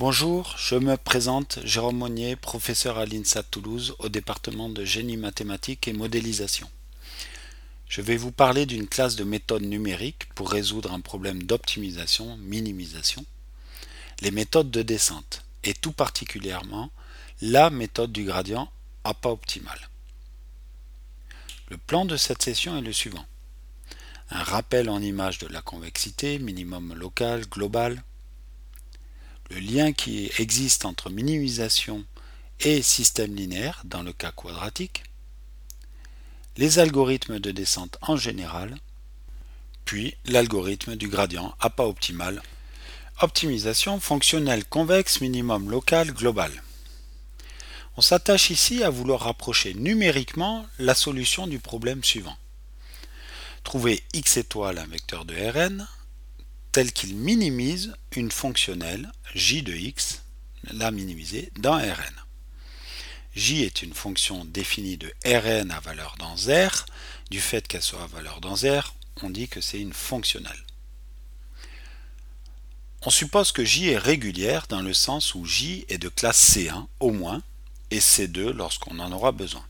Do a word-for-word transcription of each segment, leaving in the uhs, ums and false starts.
Bonjour, je me présente Jérôme Monnier, professeur à l'INSA Toulouse au département de génie mathématique et modélisation. Je vais vous parler d'une classe de méthodes numériques pour résoudre un problème d'optimisation, minimisation, les méthodes de descente, et tout particulièrement la méthode du gradient à pas optimal. Le plan de cette session est le suivant. Un rappel en image de la convexité, minimum local, global, le lien qui existe entre minimisation et système linéaire dans le cas quadratique, les algorithmes de descente en général, puis l'algorithme du gradient à pas optimal. Optimisation fonctionnelle convexe minimum local global. On s'attache ici à vouloir rapprocher numériquement la solution du problème suivant. Trouver x étoile un vecteur de Rn tel qu'il minimise une fonctionnelle j de x, la minimisée, dans Rn. J est une fonction définie de Rn à valeur dans R. Du fait qu'elle soit à valeur dans R, on dit que c'est une fonctionnelle. On suppose que J est régulière dans le sens où J est de classe C un au moins et C deux lorsqu'on en aura besoin.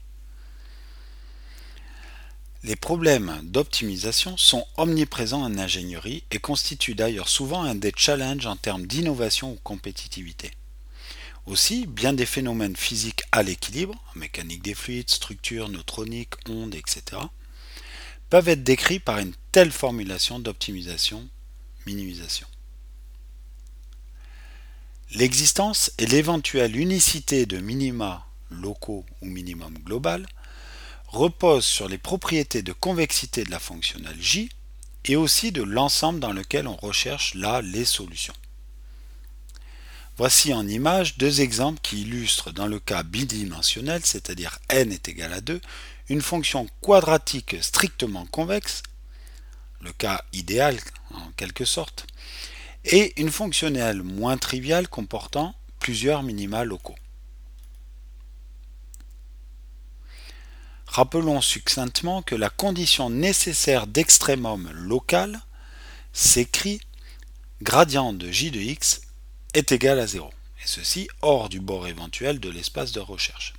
Les problèmes d'optimisation sont omniprésents en ingénierie et constituent d'ailleurs souvent un des challenges en termes d'innovation ou compétitivité. Aussi, bien des phénomènes physiques à l'équilibre, mécanique des fluides, structure, neutronique, ondes, et cetera, peuvent être décrits par une telle formulation d'optimisation, minimisation. L'existence et l'éventuelle unicité de minima locaux ou minimum global repose sur les propriétés de convexité de la fonctionnelle J et aussi de l'ensemble dans lequel on recherche là les solutions. Voici en image deux exemples qui illustrent dans le cas bidimensionnel, c'est-à-dire n est égal à deux, une fonction quadratique strictement convexe, le cas idéal en quelque sorte, et une fonctionnelle moins triviale comportant plusieurs minima locaux. Rappelons succinctement que la condition nécessaire d'extrémum local s'écrit gradient de j de x est égal à zéro, et ceci hors du bord éventuel de l'espace de recherche.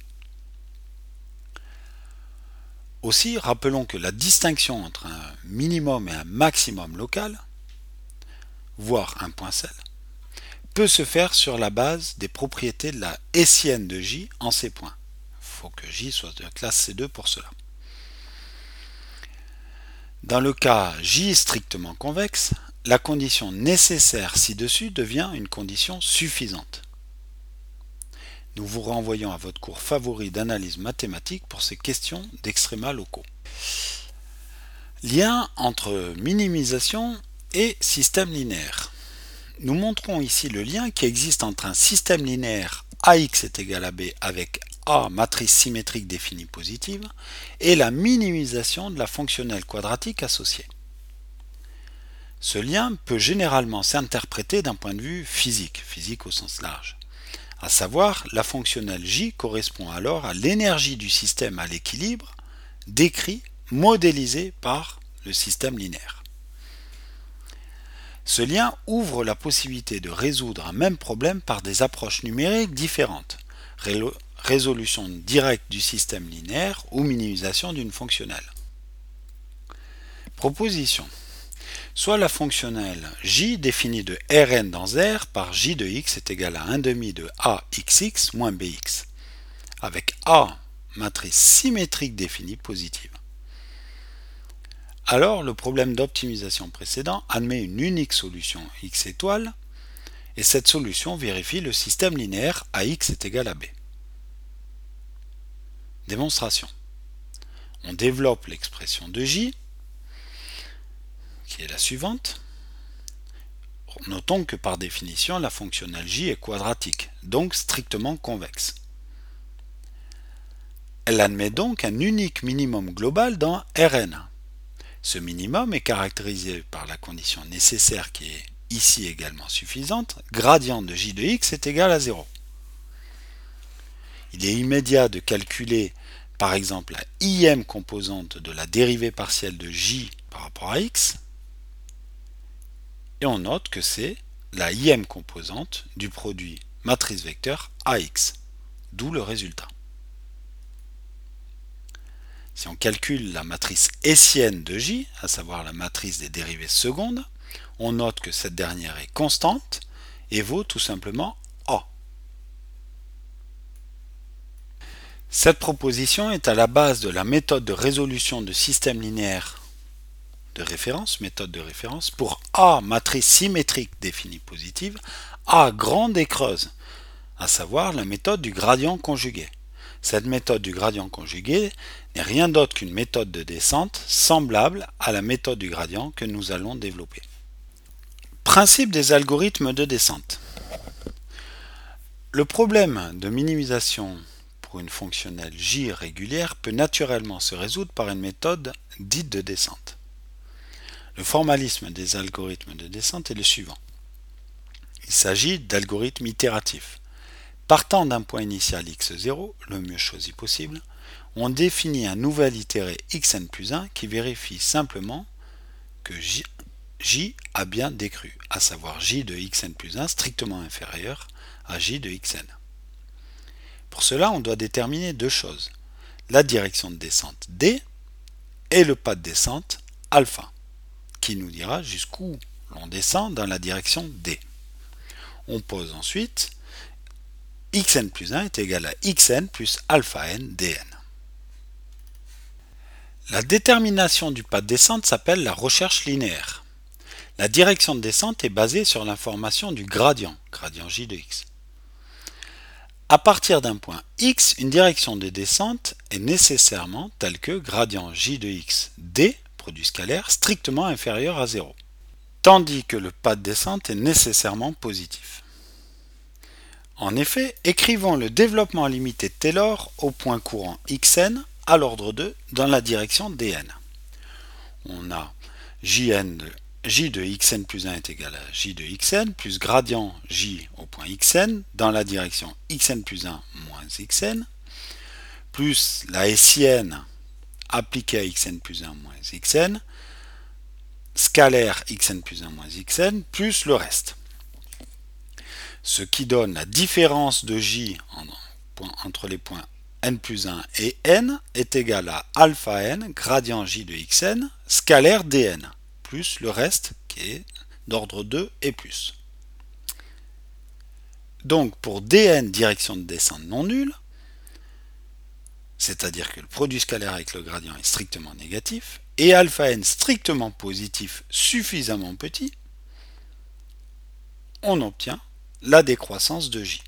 Aussi, rappelons que la distinction entre un minimum et un maximum local, voire un point celle, peut se faire sur la base des propriétés de la hessienne de J en ces points. Il faut que J soit de classe C deux pour cela. Dans le cas J strictement convexe, la condition nécessaire ci-dessus devient une condition suffisante. Nous vous renvoyons à votre cours favori d'analyse mathématique pour ces questions d'extréma locaux. Lien entre minimisation et système linéaire. Nous montrons ici le lien qui existe entre un système linéaire A x est égal à B avec A matrice symétrique définie positive et la minimisation de la fonctionnelle quadratique associée. Ce lien peut généralement s'interpréter d'un point de vue physique, physique au sens large. À savoir, la fonctionnelle J correspond alors à l'énergie du système à l'équilibre, décrit, modélisé par le système linéaire. Ce lien ouvre la possibilité de résoudre un même problème par des approches numériques différentes, résolution directe du système linéaire ou minimisation d'une fonctionnelle. Proposition. Soit la fonctionnelle J définie de Rn dans R par J de x est égal à un demi de A xx moins Bx, avec A matrice symétrique définie positive. Alors, le problème d'optimisation précédent admet une unique solution x étoile, et cette solution vérifie le système linéaire A x est égal à B. Démonstration. On développe l'expression de J, qui est la suivante. Notons que par définition, la fonctionnelle J est quadratique, donc strictement convexe. Elle admet donc un unique minimum global dans Rn. Ce minimum est caractérisé par la condition nécessaire qui est ici également suffisante, gradient de j de x est égal à zéro. Il est immédiat de calculer par exemple la ième composante de la dérivée partielle de j par rapport à x, et on note que c'est la ième composante du produit matrice vecteur A X, d'où le résultat. Si on calcule la matrice hessienne de J, à savoir la matrice des dérivées secondes, on note que cette dernière est constante et vaut tout simplement A. Cette proposition est à la base de la méthode de résolution de systèmes linéaires de référence, méthode de référence, pour A matrice symétrique définie positive, A grande et creuse, à savoir la méthode du gradient conjugué. Cette méthode du gradient conjugué n'est rien d'autre qu'une méthode de descente semblable à la méthode du gradient que nous allons développer. Principe des algorithmes de descente. Le problème de minimisation pour une fonctionnelle J régulière peut naturellement se résoudre par une méthode dite de descente. Le formalisme des algorithmes de descente est le suivant. Il s'agit d'algorithmes itératifs. Partant d'un point initial x zéro, le mieux choisi possible, on définit un nouvel itéré xn plus un qui vérifie simplement que j, j a bien décru, à savoir j de xn plus un strictement inférieur à j de xn. Pour cela, on doit déterminer deux choses, la direction de descente d et le pas de descente alpha, qui nous dira jusqu'où l'on descend dans la direction d. On pose ensuite xn plus un est égal à xn plus alpha n dn. La détermination du pas de descente s'appelle la recherche linéaire. La direction de descente est basée sur l'information du gradient, gradient j de x. À partir d'un point x, une direction de descente est nécessairement telle que gradient j de x d, produit scalaire, strictement inférieur à zéro, tandis que le pas de descente est nécessairement positif. En effet, écrivons le développement limité de Taylor au point courant xn à l'ordre deux dans la direction dn. On a jn de, j de xn plus un est égal à j de xn plus gradient j au point xn dans la direction xn plus un moins xn plus la hessienne appliquée à xn plus un moins xn scalaire xn plus un moins xn plus le reste. Ce qui donne la différence de j entre les points n plus un et n est égal à alpha n gradient j de xn scalaire dn plus le reste qui est d'ordre deux et plus. Donc pour dn direction de descente non nulle, c'est-à-dire que le produit scalaire avec le gradient est strictement négatif, et alpha n strictement positif suffisamment petit, on obtient la décroissance de j.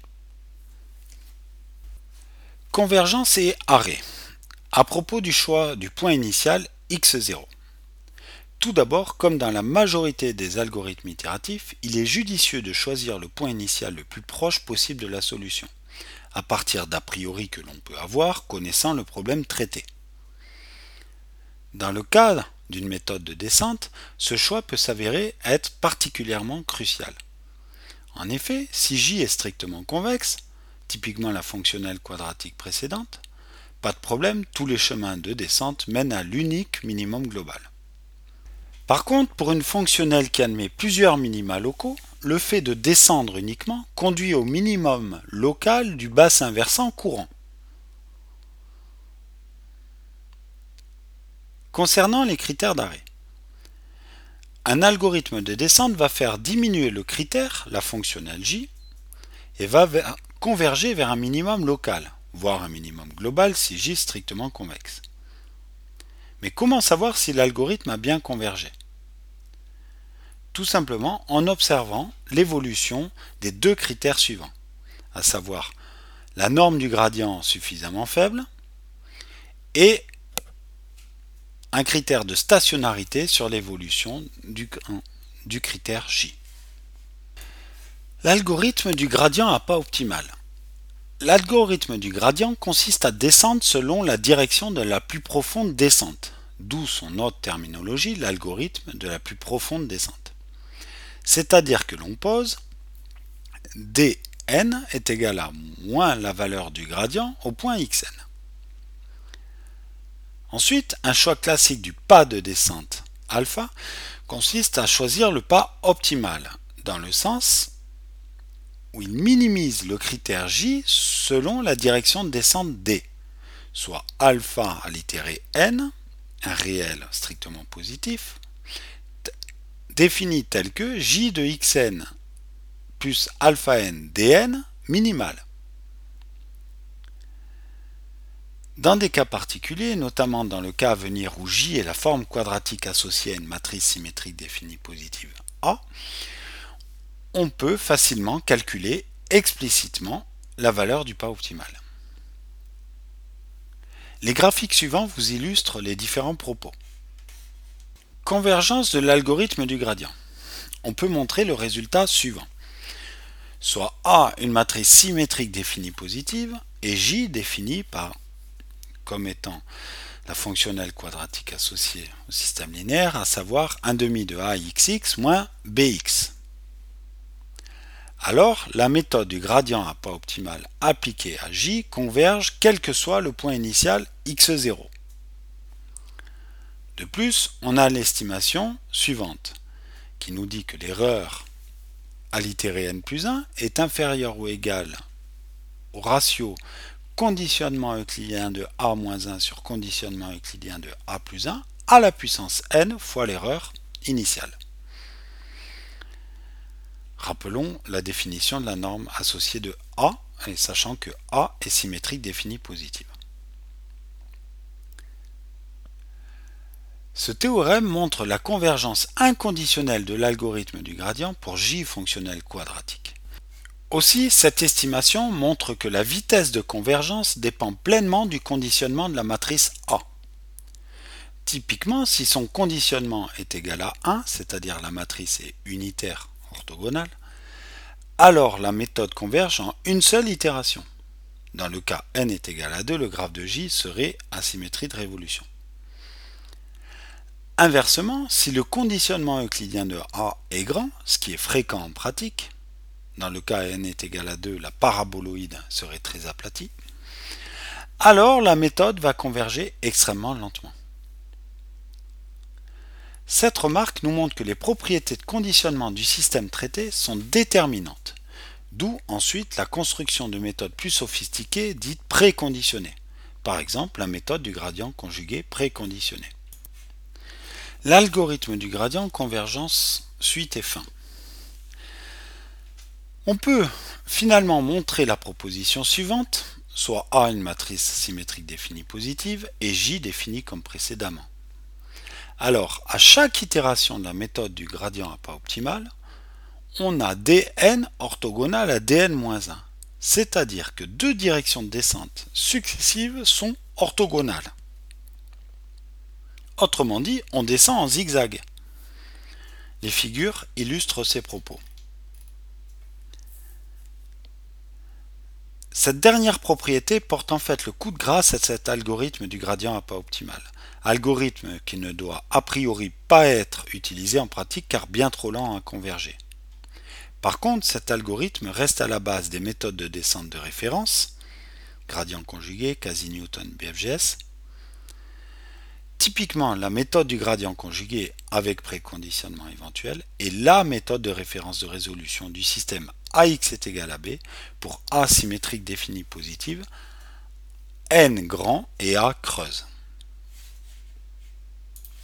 Convergence et arrêt. À propos du choix du point initial x zéro. Tout d'abord, comme dans la majorité des algorithmes itératifs, il est judicieux de choisir le point initial le plus proche possible de la solution, à partir d'a priori que l'on peut avoir connaissant le problème traité. Dans le cas d'une méthode de descente, ce choix peut s'avérer être particulièrement crucial. En effet, si j est strictement convexe, typiquement la fonctionnelle quadratique précédente, pas de problème, tous les chemins de descente mènent à l'unique minimum global. Par contre, pour une fonctionnelle qui admet plusieurs minima locaux, le fait de descendre uniquement conduit au minimum local du bassin versant courant. Concernant les critères d'arrêt, un algorithme de descente va faire diminuer le critère, la fonctionnelle j, et va vers, converger vers un minimum local, voire un minimum global si j est strictement convexe. Mais comment savoir si l'algorithme a bien convergé? Tout simplement en observant l'évolution des deux critères suivants, à savoir la norme du gradient suffisamment faible et un critère de stationnarité sur l'évolution du, du critère j. L'algorithme du gradient à pas optimal. L'algorithme du gradient consiste à descendre selon la direction de la plus profonde descente, d'où son autre terminologie, l'algorithme de la plus profonde descente. C'est-à-dire que l'on pose dn est égal à moins la valeur du gradient au point xn. Ensuite, un choix classique du pas de descente alpha consiste à choisir le pas optimal, dans le sens où il minimise le critère J selon la direction de descente D, soit alpha allitéré n, un réel strictement positif, défini tel que J de xn plus alpha n dn minimal. Dans des cas particuliers, notamment dans le cas à venir où J est la forme quadratique associée à une matrice symétrique définie positive A, on peut facilement calculer explicitement la valeur du pas optimal. Les graphiques suivants vous illustrent les différents propos. Convergence de l'algorithme du gradient. On peut montrer le résultat suivant. Soit A une matrice symétrique définie positive et J définie par comme étant la fonctionnelle quadratique associée au système linéaire, à savoir un demi de axx moins bx. Alors, la méthode du gradient à pas optimal appliquée à J converge quel que soit le point initial x zéro. De plus, on a l'estimation suivante, qui nous dit que l'erreur allitérée n plus un est inférieure ou égale au ratio conditionnement euclidien de a moins un sur conditionnement euclidien de a plus un à la puissance n fois l'erreur initiale. Rappelons la définition de la norme associée de A, et sachant que A est symétrique définie positive. Ce théorème montre la convergence inconditionnelle de l'algorithme du gradient pour J fonctionnelle quadratique. Aussi, cette estimation montre que la vitesse de convergence dépend pleinement du conditionnement de la matrice A. Typiquement, si son conditionnement est égal à un, c'est-à-dire la matrice est unitaire orthogonale, alors la méthode converge en une seule itération. Dans le cas n est égal à deux, le graphe de J serait asymétrie de révolution. Inversement, si le conditionnement euclidien de A est grand, ce qui est fréquent en pratique, dans le cas n est égal à deux, la paraboloïde serait très aplatie, alors la méthode va converger extrêmement lentement. Cette remarque nous montre que les propriétés de conditionnement du système traité sont déterminantes, d'où ensuite la construction de méthodes plus sophistiquées dites préconditionnées, par exemple la méthode du gradient conjugué préconditionné. L'algorithme du gradient convergence suite et fin. On peut finalement montrer la proposition suivante, soit A une matrice symétrique définie positive et J définie comme précédemment. Alors, à chaque itération de la méthode du gradient à pas optimal, on a dn orthogonal à dn moins un, c'est-à-dire que deux directions de descente successives sont orthogonales. Autrement dit, on descend en zigzag. Les figures illustrent ces propos. Cette dernière propriété porte en fait le coup de grâce à cet algorithme du gradient à pas optimal. Algorithme qui ne doit a priori pas être utilisé en pratique car bien trop lent à converger. Par contre, cet algorithme reste à la base des méthodes de descente de référence, gradient conjugué, quasi-Newton, B F G S. Typiquement, la méthode du gradient conjugué avec préconditionnement éventuel est la méthode de référence de résolution du système A X est égal à B pour A symétrique définie positive, N grand et A creuse.